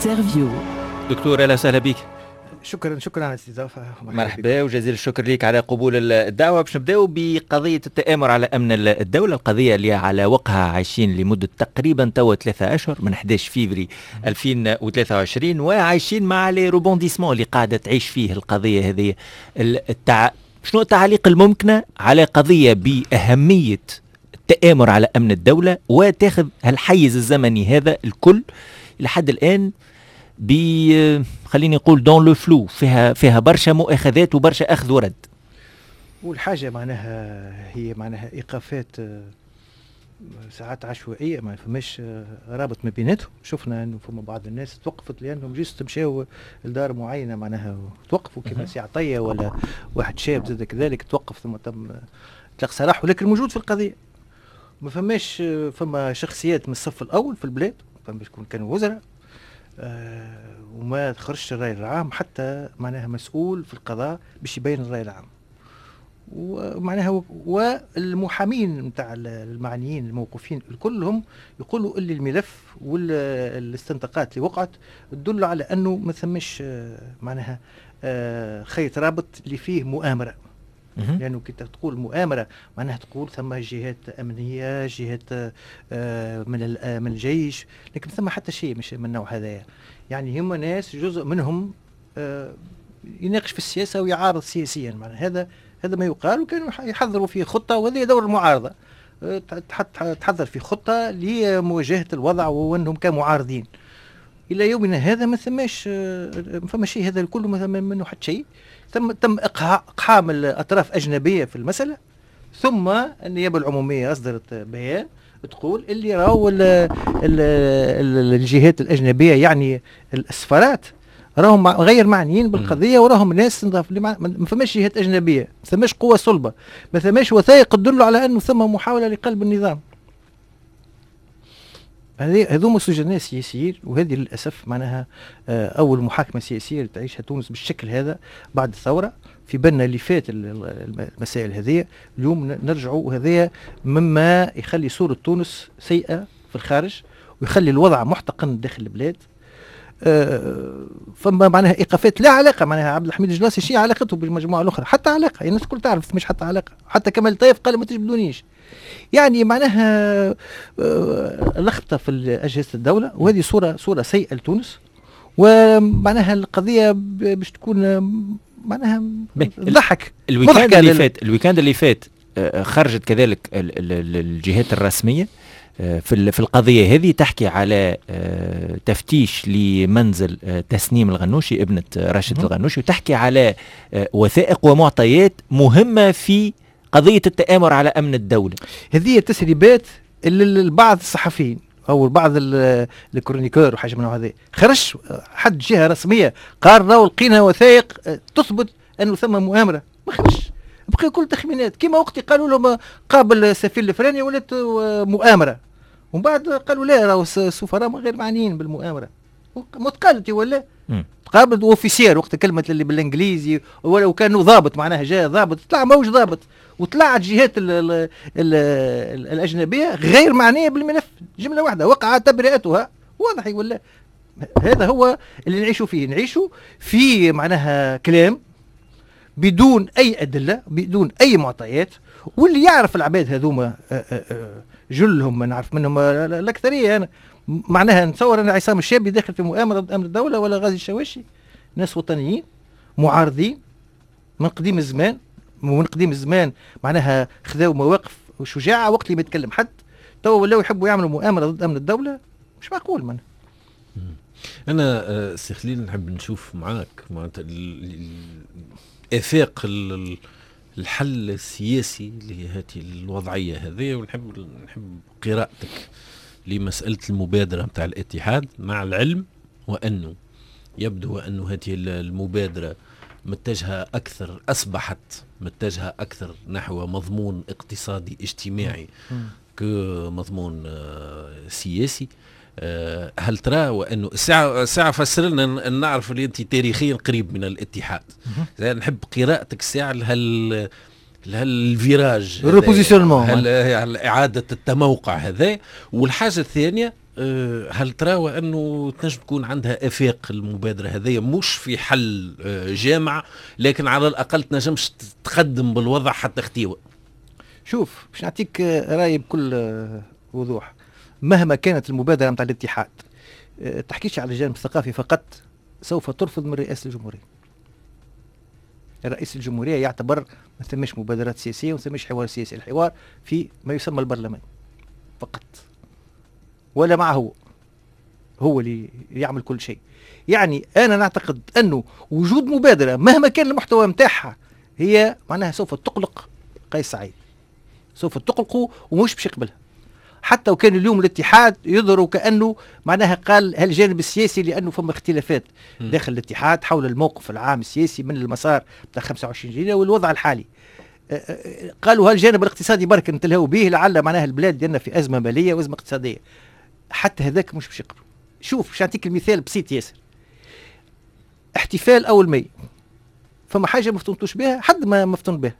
انترفيو. دكتور اهلا وسهلا بك. شكرا على الاستضافه. مرحبا وجزيل الشكر لك على قبول الدعوه. باش نبداو بقضيه التآمر على امن الدوله، القضيه اللي على وقعها عايشين لمده تقريبا توا 3 اشهر من 11 فيفري 2023، وعايشين مع لي روبونديسمون اللي قاعده تعيش فيه القضيه هذه. شنو التعليق الممكنه على قضيه باهميه التآمر على امن الدوله وتاخذ هالحيز الزمني هذا الكل لحد الان خليني نقول دون لو فلو، فيها برشا مؤاخذات وبرشا اخذ ورد. والحاجه معناها هي معناها ايقافات ساعات عشوائيه، ما فماش رابط ما بيناتهم. شفنا انه فما بعض الناس توقفت لانهم جيست مشاو لدار معينه معناها توقفوا كما سي عطيه ولا واحد شاب زاد كذلك توقف ثم تم اطلاق سراح، ولكن موجود في القضيه. ما فماش فما شخصيات من الصف الاول في البلاد، فما شكون كانوا وزراء وما خرجش الرأي العام، حتى معناها مسؤول في القضاء باش يبين الرأي العام. ومعناها والمحامين نتاع المعنيين الموقوفين كلهم يقولوا اللي الملف والاستنطاقات اللي وقعت تدل على انه ما ثمش معناها خيط رابط اللي فيه مؤامره. لانه كي تقول مؤامره معناها تقول ثم جهات امنيه، جهات من الجيش، لكن ثم حتى شيء مش من النوع هذايا. يعني هم ناس جزء منهم يناقش في السياسه ويعارض سياسيا، معناها هذا ما يقال، وكانوا يحضروا في خطه، وهذه دور المعارضه تحضر في خطه لمواجهه الوضع وانهم كمعارضين. الى يومنا هذا ما فما شيء، هذا الكل ما ثم منه حتى شيء. تم اقحام الاطراف اجنبيه في المساله، ثم النيابه العموميه اصدرت بيان تقول اللي راهو الجهات الاجنبيه يعني السفارات راهم غير معنيين بالقضيه، وراهم ناس نضاف. ما فماش جهات اجنبيه، ما فماش قوه صلبه، ما فماش وثائق تدل على انه ثم محاوله لقلب النظام. هذوما سجناء سياسيين، وهذه للاسف معناها اول محاكمه سياسيه تعيشها تونس بالشكل هذا بعد الثوره. في بالنا اللي فات المسائل هذه، اليوم نرجعوا، وهذا مما يخلي صوره تونس سيئه في الخارج ويخلي الوضع محتقن داخل البلاد. فما معناها ايقافات لا علاقه، معناها عبد الحميد الجلاسي شيء علاقته بالمجموعه الاخرى، حتى علاقه الناس الكل تعرف مش حتى علاقه. حتى كمال طيف قال ما تجبدونيش. يعني معناها لخبطه في اجهزه الدوله، وهذه صوره سيئه لتونس. ومعناها القضيه باش تكون معناها ضحك. الويكاند اللي فات خرجت كذلك الجهات الرسميه في القضية هذه تحكي على تفتيش لمنزل تسنيم الغنوشي ابنة راشد الغنوشي، وتحكي على وثائق ومعطيات مهمة في قضية التآمر على أمن الدولة. هذه تسريبات بعض الصحفيين أو بعض الكرونيكور وحاجة من هذا، خرج حد جهة رسمية قال راهو لقينا وثائق تثبت أنه ثم مؤامرة. ما خرجش، بقي كل تخمينات. كما وقت قالوا له قابل السفير الفلاني ولات مؤامرة، ومن بعد قالوا لا راهو السفراء غير معنيين بالمؤامرة. متقالت ولا تقابل اوفيسير وقت كلمة اللي بالانجليزي، ولو كانوا ضابط معناها جاء ضابط طلع موج ضابط، وطلعت جهات الأجنبية غير معنية بالملف جملة واحدة وقعت تبرئتها. واضح ولا؟ هذا هو اللي نعيشوا فيه. نعيشوا في معناها كلام بدون أي أدلة، بدون أي معطيات. واللي يعرف العباد هذوما جلهم، ما نعرف منهم الأكثرية. أنا معناها نتصور أن عصام الشابي داخل في مؤامرة ضد أمن الدولة، ولا غازي الشواشي، ناس وطنيين معارضين من قديم الزمان. ومن قديم الزمان معناها خذوا مواقف وشجاعة وقت اللي ما يتكلم حد. تو ولاو يحبوا يعملوا مؤامرة ضد أمن الدولة، مش معقول. من أنا سي خليل نحب نشوف معاك معناتها إفاق الحل السياسي لهذه الوضعية هذه، ونحب قراءتك لمسألة المبادرة متاع الاتحاد، مع العلم وأنه يبدو أنه هذه المبادرة أصبحت متجهة أكثر نحو مضمون اقتصادي اجتماعي كمضمون سياسي. هل ترى وأنه الساعة فسر لنا أن نعرف اللي أنت تاريخيا قريب من الاتحاد، نحب قراءتك الساعة الفيراج، الريبوزيشنمون، إعادة التموقع هذا. والحاجة الثانية هل ترى وأنه تنجم تكون عندها إفاق المبادرة هذه مش في حل جامع، لكن على الأقل تنجمش تقدم بالوضع حتى اختيوة؟ شوف باش نعطيك رأيي بكل وضوح. مهما كانت المبادرة متاع الاتحاد تحكيش على الجانب الثقافي فقط، سوف ترفض من رئاسة الجمهورية. رئيس الجمهورية يعتبر ما ثمش مبادرات سياسية وما ثمش حوار سياسي، الحوار في ما يسمى البرلمان فقط، ولا معه هو اللي يعمل كل شيء. يعني أنا نعتقد أنه وجود مبادرة مهما كان المحتوى متاعها هي معناها سوف تقلق قيس سعيد، سوف تقلقه ومش باش يقبلها. حتى وكان اليوم الاتحاد يظهر كأنه معناها قال هالجانب السياسي، لأنه فما اختلافات داخل الاتحاد حول الموقف العام السياسي من المسار بتاع 25 جنيه والوضع الحالي. قالوا هالجانب الاقتصادي برك نتلهوا به، لعل معناها البلاد ديالنا في أزمة مالية وأزمة اقتصادية. حتى هذاك مش باش يقبلوا. شوف باش نعطيك المثال بسيط ياسر. احتفال أول ماي، فما حاجة ما فتنتوش بها، حد ما مفتون بها.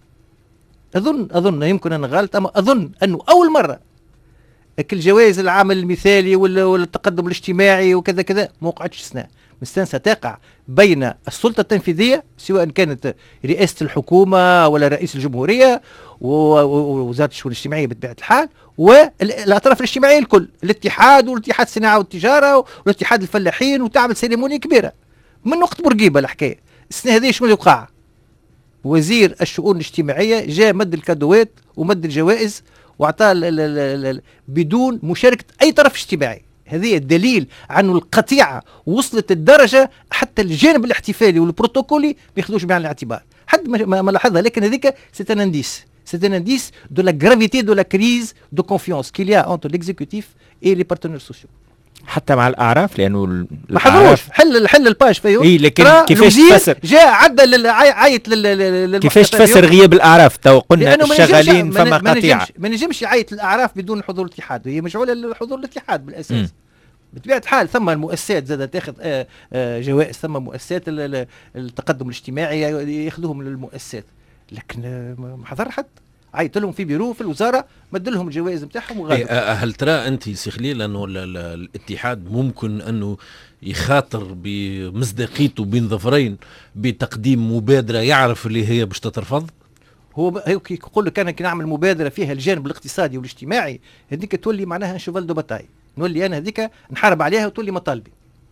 أظن يمكن أنا غلط، أما أظن أنه أول مرة كل جوائز العمل المثالي والتقدم الاجتماعي وكذا كذا ما وقعتش استثناء. مستانسة تقع بين السلطة التنفيذية سواء كانت رئاسة الحكومة ولا رئيس الجمهورية ووزارة الشؤون الاجتماعية بطبيعة الحال والأطراف الاجتماعية الكل، الاتحاد والاتحاد الصناعة والتجارة والاتحاد الفلاحين، وتعمل سيريمونيا كبيرة من وقت بورقيبة. الحكاية السنة هذه شنو وقع؟ وزير الشؤون الاجتماعية جاء مد الكادوات ومد الجوائز وعطاه بدون مشاركة أي طرف اجتماعي. هذه الدليل عن القطيعة وصلت الدرجة حتى الجانب الاحتفالي والبروتوكولي بياخذوش بعين الاعتبار، حد ما لاحظها. لكن هذيك سي ان انديس دو لا غرافيتي دو لا كريز دو كونفيونس كيل يا انتر ليكزيكوتيف اي لي بارتنير سوسيو. حتى مع الاعراف، لانه ما حضروش حل الباج فيهم. اي لكن كيفاش تفسر جاء عدل عيط كيفاش تفسر غياب الاعراف؟ تو قلنا الشغالين فما قطيعه. ما نجمش يعيط الاعراف بدون حضور الاتحاد، هي مشغوله لحضور الاتحاد بالاساس. بطبيعه الحال ثم المؤسسات زادت تاخذ جوائز، ثم مؤسسات التقدم الاجتماعي ياخذوهم للمؤسسات، لكن ما حضر حد. عيط لهم في بيرو في الوزاره مد لهم الجوائز نتاعهم وغادروا. هل ترى انت سي خليل انه الاتحاد ممكن انه يخاطر بمصداقيته بين ظفرين بتقديم مبادره يعرف اللي هي باش تترفض؟ هو يقول لك انا كي نعمل مبادره فيها الجانب الاقتصادي والاجتماعي هذيك تولي معناها شوفال دو باتاي، نولي انا هذيك نحارب عليها وتولي مطالبي.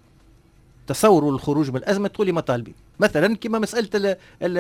تصوروا الخروج من الازمه تولي مطالبي، مثلا كما مساله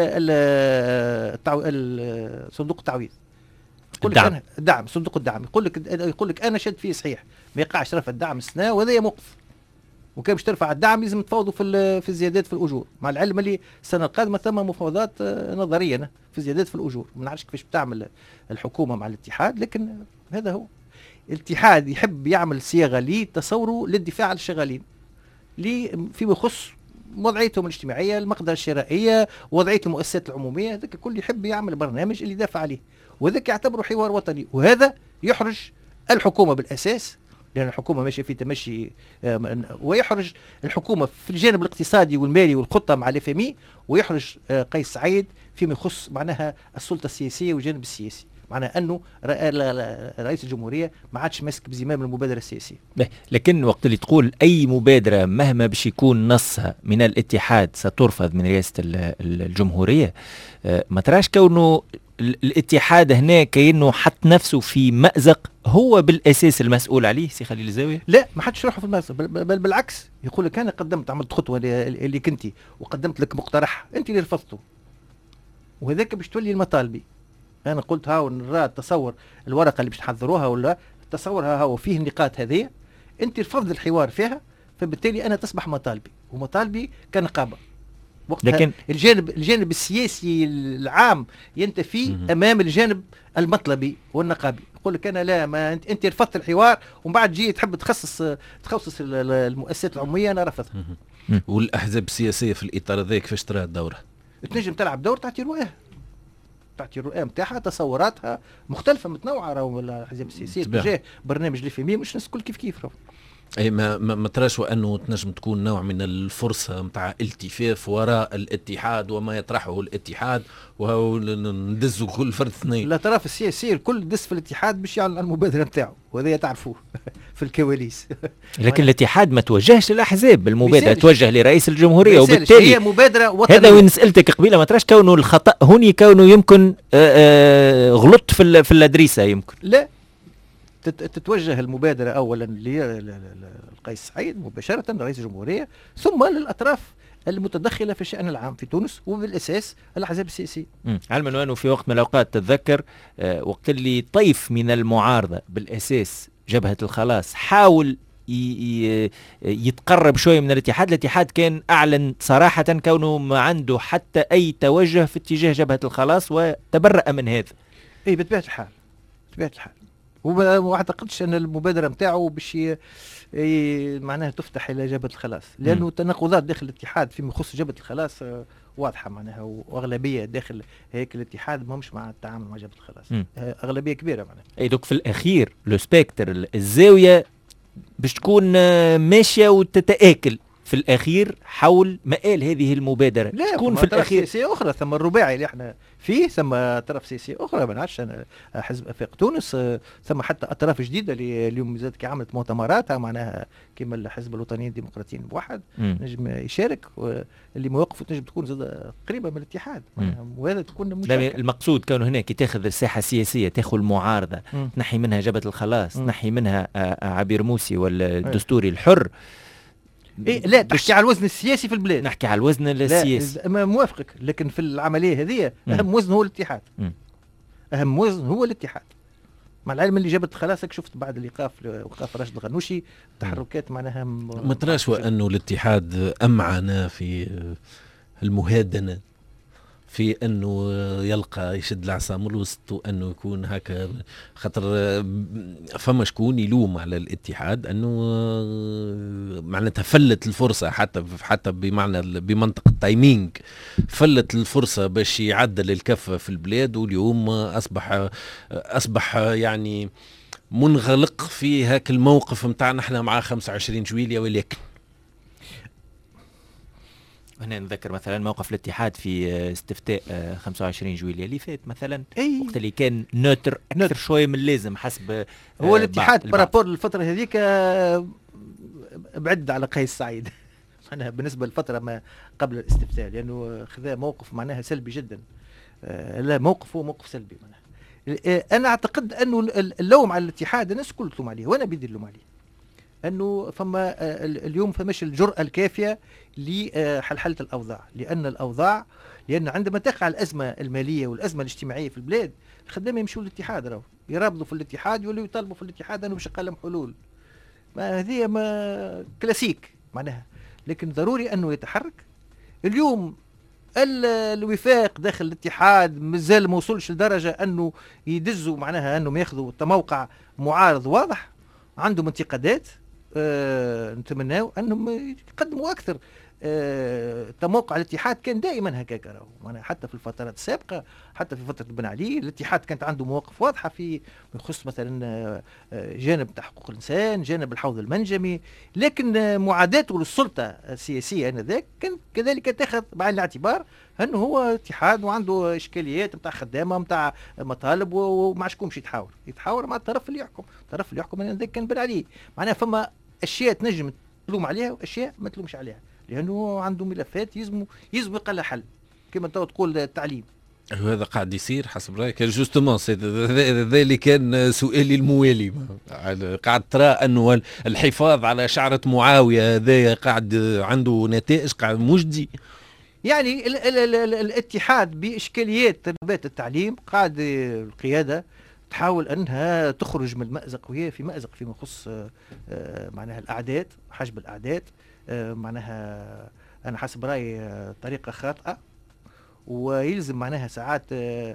صندوق التعويض. يقول لك الدعم، صندوق الدعم، يقول لك انا شد فيه صحيح ما يقعش رفع الدعم السنه، وهذا موقف. وكان باش ترفع الدعم لازم تفاوضوا في الزيادات في الاجور، مع العلم اللي السنه القادمه ثم مفاوضات نظريه في الزيادات في الاجور. ما نعرفش كيفاش بتعمل الحكومه مع الاتحاد، لكن هذا هو الاتحاد يحب يعمل صياغه لتصوره للدفاع عن الشغالين فيما يخص وضعيتهم الاجتماعيه، المقدره الشرائيه، وضعيه المؤسسات العموميه. هذاك الكل يحب يعمل برنامج اللي يدافع عليه، وهذاك يعتبره حوار وطني، وهذا يحرج الحكومه بالاساس، لان الحكومه ماشيه في تمشي، ويحرج الحكومه في الجانب الاقتصادي والمالي والخطه مع الFMI، ويحرج قيس سعيد فيما يخص معناها السلطه السياسيه والجانب السياسي، معناها انه رئيس الجمهوريه ما عادش ماسك بزمام المبادره السياسيه. لكن وقت اللي تقول اي مبادره مهما باش يكون نصها من الاتحاد سترفض من رئاسه الجمهوريه، ما تراش كونه الاتحاد هنا كأنه حط نفسه في مأزق هو بالاساس المسؤول عليه؟ سي خليل الزاوية لا، ما حدش يروح في المأزق، بل بالعكس يقول لك انا عملت خطوه اللي كنتي وقدمت لك مقترح انت اللي رفضته، وهذاك باش تولي المطالبي. انا قلت هاو نرى تصور الورقه اللي باش نحضروها ولا تصورها هاو فيه النقاط هذه، انت رفضت الحوار فيها، فبالتالي انا تصبح مطالبي، ومطالبي كنقابه. لكن الجانب السياسي العام ينتفي امام الجانب المطلبي والنقابي. يقول لك انا لا، ما انت رفضت الحوار ومن بعد جي تحب تخصص المؤسسات العموميه، انا رفضها. والاحزاب السياسيه في الاطار هذا كيفاش ترى الدوره؟ تنجم تلعب دور تعطي الرؤيه نتاعها، تصوراتها مختلفه متنوعه. راهو الاحزاب السياسيه تجاه برنامج الFMI مش ناس الكل كيف اي ما تراش وانه تنجم تكون نوع من الفرصه نتاع التفاف وراء الاتحاد وما يطرحه الاتحاد وهو ندزوا كل فرد اثنين. الاطراف السياسيه الكل دس في الاتحاد باش يعلن عن المبادره نتاعو، وهذا تعرفوه في الكواليس. لكن الاتحاد ما توجهش للاحزاب، المبادره توجه لرئيس الجمهوريه، وبالتالي هي مبادره وطنيه. هذا وين سالتك قبيله ما تراش كونه الخطا هوني كونه يمكن غلط في الادريسه يمكن لا تتوجه المبادرة أولا للقيس سعيد مباشرة رئيس الجمهورية، ثم للأطراف المتدخلة في الشأن العام في تونس، وبالأساس الأحزاب السياسية. علما وأنه في وقت من الأوقات تتذكر وقت اللي طيف من المعارضة بالأساس جبهة الخلاص حاول يتقرب شوية من الاتحاد كان أعلن صراحة كونه ما عنده حتى أي توجه في اتجاه جبهة الخلاص وتبرأ من هذا. أي بطبيعة الحال وما اعتقدش ان المبادره نتاعو باش معناها تفتح الى جبهه الخلاص، لانه التناقضات داخل الاتحاد فيما يخص جبهه الخلاص واضحه معناها، واغلبيه داخل هيك الاتحاد ما مش مع التعامل مع جبهه الخلاص، اغلبيه كبيره معناها. اي دوك في الاخير لو سبيكتر الزاويه باش تكون ماشيه وتتآكل في الاخير حول مآل هذه المبادره. لا تكون في الاخير سياسيه اخرى، ثم الرباعي اللي احنا فيه، ثم طرف سياسي اخرى ما نعرفش انا، حزب افاق تونس، ثم حتى اطراف جديده اللي اليوم زاد كي عملت مؤتمراتها معناها كما الحزب الوطنيين الديمقراطيين بوحد نجم يشارك، اللي مواقفه تنجم تكون زاد قريبه من الاتحاد، وهذا تكون مشاركه. المقصود كونه هناك تاخذ الساحه السياسيه، تاخذ المعارضه، تنحي منها جبهه الخلاص، تنحي منها عبير موسي والدستوري الحر. إيه لا تحكي على الوزن السياسي في البلاد، نحكي على الوزن السياسي. لا موافقك، لكن في العمليه هذه اهم وزن هو الاتحاد. اهم وزن هو الاتحاد، مع العلم اللي جابت خلاصك شفت بعد الايقاف وقاف راشد الغنوشي تحركات معناها ما تراش وانه الاتحاد امعن في المهادنه في انه يلقى يشد العصا من الوسط، وانه يكون هكا، خاطر فما شكون يلوم على الاتحاد انه معناتها فلت الفرصه، حتى بمعنى بمنطق التايمينج فلت الفرصه باش يعدل الكفه في البلاد، واليوم اصبح يعني منغلق في هاك الموقف نتاعنا احنا مع 25 جويلية. ولكن هنا نذكر مثلا موقف الاتحاد في استفتاء 25 جويلية اللي فات مثلا، وقت اللي كان نوتر اكثر شويه من اللازم حسب هو الاتحاد برابور للفتره هذيك بعد على قيس سعيد معناها بالنسبه للفتره ما قبل الاستفتاء، لانه خذا موقف معناها سلبي جدا. لا موقف هو موقف سلبي معناها. انا اعتقد انه اللوم على الاتحاد الناس الكل تلوم عليه، وانا بدي اللوم عليه، انه فما اليوم فماش الجرأة الكافية لحلحلة الاوضاع، لان عندما تقع الازمة المالية والازمة الاجتماعية في البلاد الخدامة يمشوا للاتحاد، راهو يرابطوا في الاتحاد يولوا يطالبوا في الاتحاد انه باش يقلم حلول، ما هذه ما كلاسيك معناها، لكن ضروري انه يتحرك. اليوم الوفاق داخل الاتحاد مازال ما وصلش لدرجة انه يدزوا معناها انهم ياخذوا موقع معارض واضح، عندهم انتقادات، نتمناو انهم يقدموا اكثر. موقع الاتحاد كان دائما هكاك راهو، حتى في الفترات السابقه، حتى في فتره بن علي الاتحاد كانت عنده مواقف واضحه في يخص مثلا جانب حقوق الانسان، جانب الحوض المنجمي، لكن معاداته للسلطه السياسيه انذاك كان كذلك تاخذ بعين الاعتبار انه هو اتحاد وعنده اشكاليات نتاع خدامه نتاع مطالب، ومع شكون باش يتحاور مع الطرف اللي يحكم انذاك كان بن علي. معناها فما اشياء تنجم تلوم عليها واشياء ما تلومش عليها، لانه عنده ملفات يلزم يلقى لها حل، كما تو تقول التعليم. هذا قاعد يصير حسب رايك جوستومون هذا اللي كان سؤالي الموالي، قاعد ترى انه الحفاظ على شعرة معاوية هذا قاعد عنده نتائج قاعد مجدي، يعني الاتحاد باشكاليات تربية التعليم قاعد القيادة تحاول انها تخرج من المأزق، وهي في مأزق فيما يخص معناها الاعداد، حجب الاعداد، معناها انا حسب رايي طريقه خاطئه، ويلزم معناها ساعات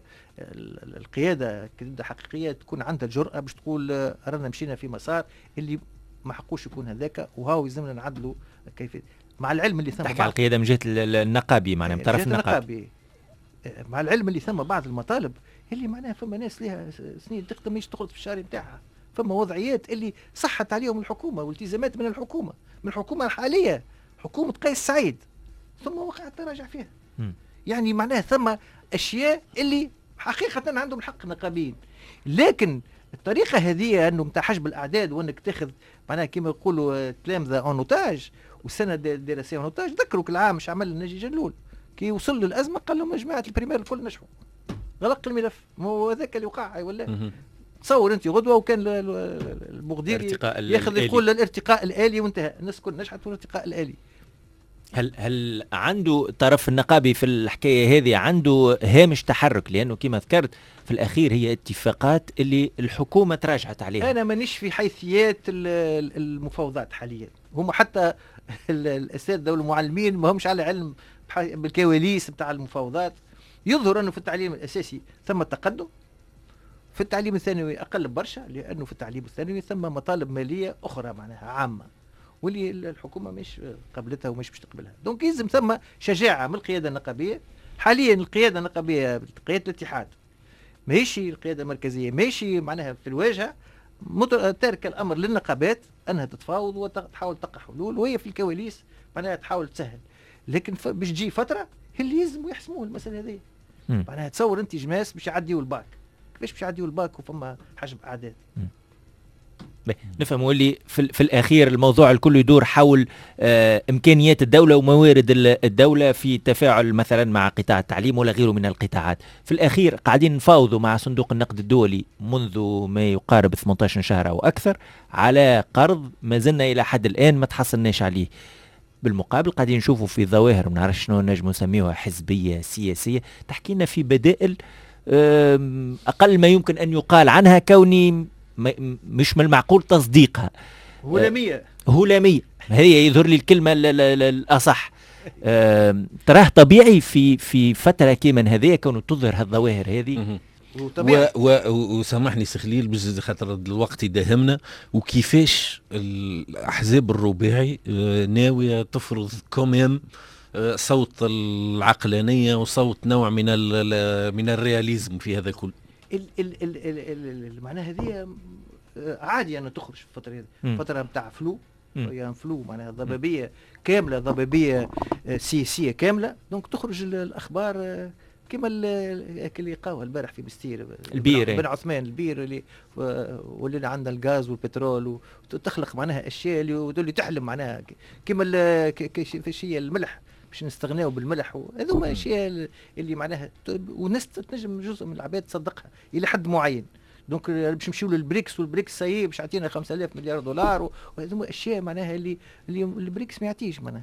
القياده كقياده حقيقيه تكون عندها الجرأه باش تقول رانا مشينا في مسار اللي ما حقوش يكون هذاك، وهاو يلزمنا نعدلوا كيف، مع العلم اللي ثم تحكي على القياده من جهه النقابي معناها من طرف النقابي، مع العلم اللي ثم بعض المطالب اللي معناها فما ناس لها سنين تخدم مش تخلص في الشهر نتاعها، فما وضعيات اللي صحت عليهم الحكومه والتزامات من الحكومه الحاليه، حكومه قيس سعيد، ثم وقعت تراجع فيها. يعني معناها ثم اشياء اللي حقيقه عندهم الحق النقابيين، لكن الطريقه هذه انه نتاع حجب الاعداد وانك تاخذ معناها كما يقولوا تلامذه اونوتاج والسنه الدراسيه اونوتاج. ذكروا كل عام مش عمل الناجي جلول كي وصل للازمه قال لهم يا جماعه البريمير الكل نجحوا، غلق الملف. هو هذاك اللي وقع ولا تصور انت غدوه وكان المغديري ياخذ يقول الارتقاء الالي وانتهى، الناس كل نجحت في الارتقاء الالي. هل عنده الطرف النقابي في الحكايه هذه عنده هامش تحرك؟ لانه كما ذكرت في الاخير هي اتفاقات اللي الحكومه تراجعت عليها. انا مانيش في حيثيات المفاوضات حاليا، هم حتى الاساتذه والمعلمين ما همش على علم بالكواليس بتاع المفاوضات. يظهر انه في التعليم الاساسي ثم تقدم، في التعليم الثانوي اقل برشا، لانه في التعليم الثانوي ثم مطالب ماليه اخرى معناها عامه واللي الحكومه مش قبلتها ومش باش تقبلها. دونك يلزم ثم شجاعه من القياده النقابيه. حاليا القياده النقابيه قياده الاتحاد ماشي القياده المركزيه ماشي معناها في الواجهه، تارك الامر للنقابات انها تتفاوض وتحاول تلقى حلول، وهي في الكواليس معناها تحاول تسهل. لكن باش تجي فتره اللي يلزموا يحسموا المساله هذه. معناها تصور انت جماس باش يعديوا الباك، كيفاش باش يعديوا الباك وفما حجب اعداد؟ نفهم اللي في الأخير الموضوع الكل يدور حول إمكانيات الدولة وموارد الدولة في التفاعل مثلا مع قطاع التعليم ولا غيره من القطاعات. في الأخير قاعدين نفاوضوا مع صندوق النقد الدولي منذ ما يقارب 18 شهر أو أكثر على قرض ما زلنا إلى حد الآن ما تحصلناش عليه. بالمقابل قاعدين نشوفوا في ظواهر ما نعرفش شنو نجم نسميوها حزبية سياسية تحكي لنا في بدائل أقل ما يمكن أن يقال عنها كوني مش من المعقول تصديقها. هلامية هي يظهر لي الكلمة الأصح. تراه طبيعي في فترة كيما هذه كونه تظهر هالظواهر هذه. وسامحني سخليل بس خاطر الوقت يداهمنا، وكيفاش الأحزاب الرباعي ناوية تفرض كوميم صوت العقلانية وصوت نوع من الرياليزم في هذا كله. معناها هذه عادي أن تخرج في الفترة هذه، فترة متاع فلو يعني فلو معناها ضبابية كاملة، ضبابية سياسية كاملة. دونك تخرج الأخبار كما اللي قاوها البارح في بستير البير بن عثمان، البير اللي عندنا الغاز والبترول، وتخلق معناها أشياء اللي تحلم معناها كما هي الملح باش نستغناو بالملح. هذوما اشياء اللي معناها والناس تنجم جزء من العباد تصدقها الى حد معين. دونك باش نمشيو للبريكس، والبريكس سايي باش يعطينا 5000 مليار دولار، وهذوما اشياء معناها اللي البريكس ما يعطيش معناها.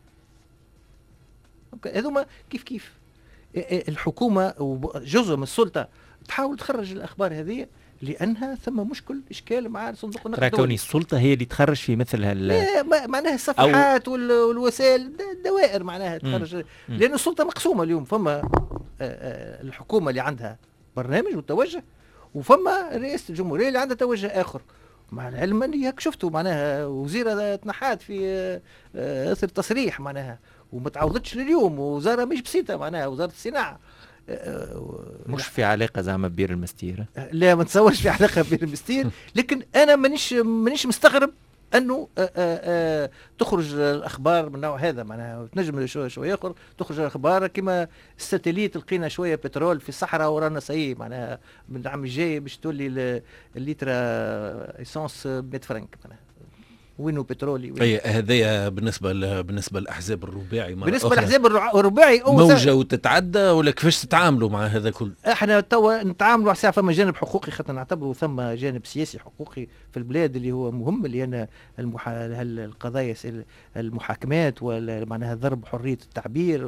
هذوما كيف الحكومه وجزء من السلطه تحاول تخرج الاخبار هذه لانها ثم مشكل اشكال مع صندوق النقد الدولي. كوني السلطه هي اللي تخرج في مثل معناها الصفحات والوسائل الدوائر معناها تخرج، لان السلطه مقسومه اليوم. فما الحكومه اللي عندها برنامج وتوجه، وفما رئاسه الجمهوريه اللي عندها توجه اخر. مع العلم اللي هيك شفتوا معناها وزيره تنحات في اثر تصريح معناها وما تعوضتش لليوم، وزاره مش بسيطه معناها وزاره الصناعه. مش في علاقه زعما ببير المستير؟ لا ما تصورش في علاقه ببير المستير، لكن انا مانيش مستغرب انه تخرج الاخبار من النوع هذا معناها. تنجم شويه اخر تخرج الاخبار كما الساتليت لقينا شويه بترول في الصحراء ورانا سي معناها من العام الجاي باش تولي الليتر ايسونس ب 100 فرنك معناها. وينو بترولي اي هذايا بالنسبه للاحزاب الرباعي. بالنسبه للاحزاب الرباعي موجه وتتعدى ولا كيفاش تتعاملوا مع هذا كله؟ احنا توا نتعاملوا على فما جانب حقوقي خاطر نعتبره ثم جانب سياسي حقوقي في البلاد اللي هو مهم، اللي انا القضايا المحاكمات معناها ضرب حريه التعبير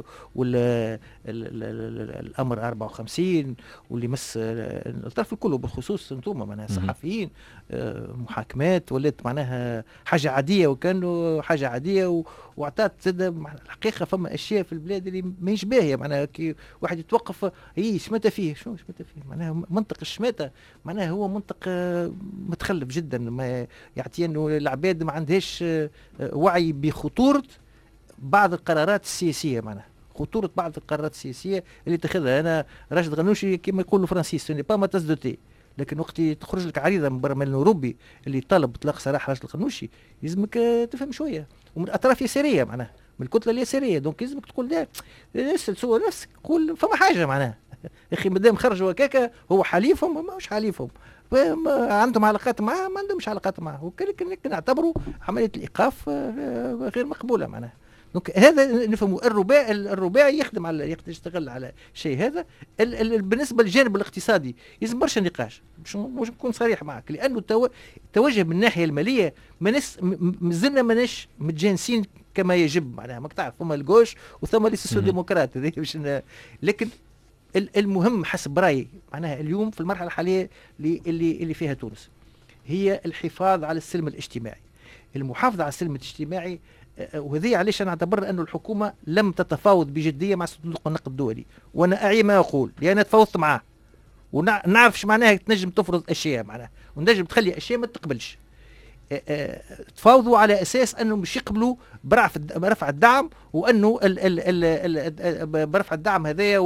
الامر 54 واللي مس الطرف الكل بالخصوص انتم معناها صحفيين. محاكمات ولات معناها حاجه عاديه، وكانوا حاجه عاديه واعطت الحقيقه فما اشياء في البلاد اللي ماهيش باهيه معناها. كي واحد يتوقف هي شمته فيه، شنو شمته فيه معناها؟ منطق الشماته معناها هو منطق متخلف جدا، ما يعطي انه العباد ما عندهاش وعي بخطوره بعض القرارات السياسيه معناها. خطوره بعض القرارات السياسيه اللي تاخذها. انا راشد غنوشي كما يقولوا فرانسيس سوني با ما تزدوتي لكن وقت تخرج لك عريضه من برلمان الاوروبي اللي طالب اطلاق سراح راشد القنوشي يلزمك تفهم شويه، ومن اطراف يساريه معناها من الكتله اليساريه، دونك يلزمك تقول لا اسال سوى نفسك، قول فما حاجه معناها يا اخي مادام خرجوا هكاكا هو حليفهم ماهوش حليفهم، عندهم علاقات معاه ما عندهمش علاقات معاه، ولكن نعتبروا عمليه الايقاف غير مقبوله معناها. دونك هذا نفهموا الرباعي يقدر يشتغل على شيء هذا. بالنسبه للجانب الاقتصادي يلزم برشا نقاش، باش نكون صريح معك، لانه التوجه من الناحيه الماليه مازلنا ماناش متجانسين كما يجب معناها، ماك تعرف ثم الجوش وثم السوسيال ديمقراط، لكن المهم حسب رايي معناها اليوم في المرحله الحاليه اللي فيها تونس هي الحفاظ على السلم الاجتماعي. المحافظه على السلم الاجتماعي، وهذه علاش انا اعتبر أن الحكومه لم تتفاوض بجديه مع صندوق النقد الدولي، وانا اعي ما اقول لان تفاوضت معاه ونعرفش معناها تنجم تفرض اشياء معناها ونجم تخلي اشياء ما تقبلش. تفاوضوا على اساس انه مش يقبلوا برفع الدعم، وانه برفع الدعم هذايا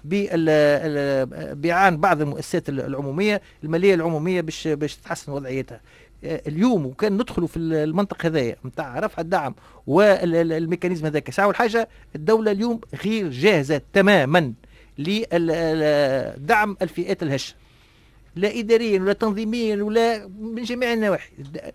وبيعان بعض المؤسسات العموميه الماليه العموميه باش تحسن وضعيتها. اليوم وكان ندخلوا في المنطق هذايا نتاع رفع الدعم والميكانيزم هذاك ساعه الحاجه الدوله اليوم غير جاهزه تماما لدعم الفئات الهشه، لا اداريا ولا تنظيميا ولا من جميع النواحي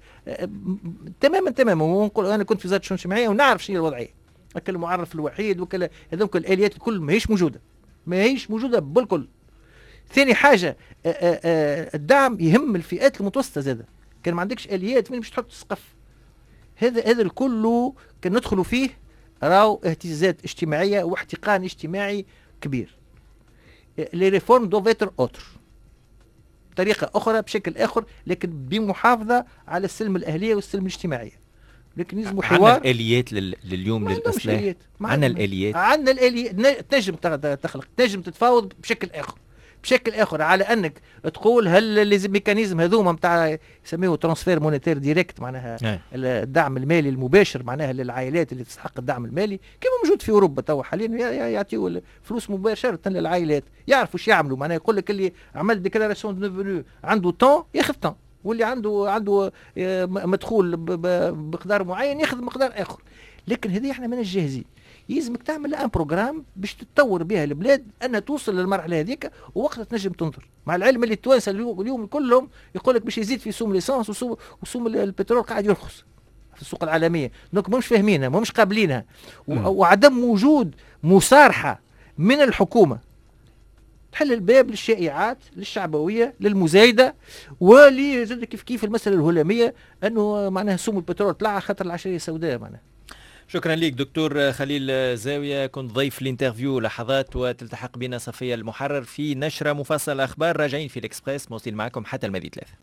تماما. ونقول انا كنت في وزاره الشؤون الاجتماعيه ونعرف شنو الوضعيه، هكا المعرف الوحيد وكلا هذوك الاليات الكل ماهيش موجوده بالكل. ثاني حاجه الدعم يهم الفئات المتوسطه زاده، كان ما عندكش اليات وين باش تحط السقف، هذا الكل كان ندخلوا فيه راو اهتزازات اجتماعيه واحتقان اجتماعي كبير. لي ريفورم دوف اتر اوتر بطريقه اخرى بشكل اخر، لكن بمحافظه على السلم الاهليه والسلم الاجتماعيه. لكن يلزم حوار. عندنا الاليات لليوم للاصلاح، عندنا الاليات تنجم تخلق، تنجم تتفاوض بشكل اخر على انك تقول هل لازم ميكانيزم هذوما نتاع يسميه ترانسفير مونيتير ديريكت معناها الدعم المالي المباشر معناها للعائلات اللي تستحق الدعم المالي كما موجود في اوروبا توا حاليا، يعطيوا فلوس مباشره للعائلات، يعرفوا ايش يعملوا معناها. يقول لك اللي عمل ديكلاراسيون دو ريفوني عنده طون ياخذ طون، واللي عنده مدخول بمقدار معين ياخذ مقدار اخر. لكن هذه احنا ماناش جاهزين، يلزمك تعمل ان بروجرام باش تتطور بها البلاد انها توصل للمرحله هذيك، ووقتها تنجم تنظر. مع العلم اللي التوانسه اليوم كلهم يقول لك باش يزيد في سوم ليسانس وسوم البترول قاعد يرخص في السوق العالميه، دونك مش فاهمينها مش قابلينها، وعدم وجود مصارحه من الحكومه تحل الباب للشائعات للشعبويه للمزايده ولي كيف المساله الهلاميه انه معناها سوم البترول طلع خاطر العشريه السوداء معناها. شكرا لك دكتور خليل زاوية، كنت ضيف الانترفيو لحظات وتلتحق بنا صفية المحرر في نشرة مفصلة أخبار. راجعين في الإكسبريس موصل معكم حتى الماضي 3.